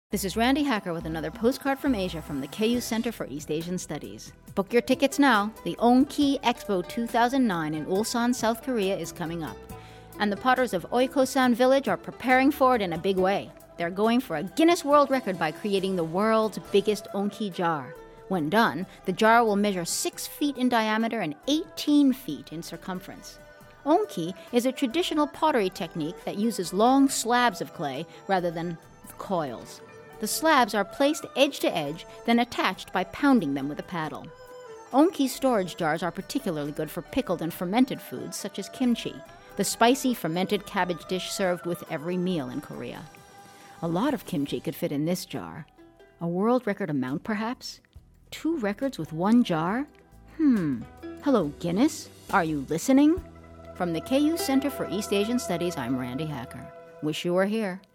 This is Randy Hacker with another postcard from Asia from the KU Center for East Asian Studies. Book your tickets now. The Ongki Expo 2009 in Ulsan, South Korea is coming up. And the potters of Oikosan Village are preparing for it in a big way. They're going for a Guinness World Record by creating the world's biggest Ongki jar. When done, the jar will measure 6 feet in diameter and 18 feet in circumference. Ongki is a traditional pottery technique that uses long slabs of clay rather than coils. The slabs are placed edge to edge, then attached by pounding them with a paddle. Ongki storage jars are particularly good for pickled and fermented foods such as kimchi, the spicy fermented cabbage dish served with every meal in Korea. A lot of kimchi could fit in this jar. A world record amount, perhaps? 2 records with 1 jar? Hello, Guinness? Are you listening? From the KU Center for East Asian Studies, I'm Randy Hacker. Wish you were here.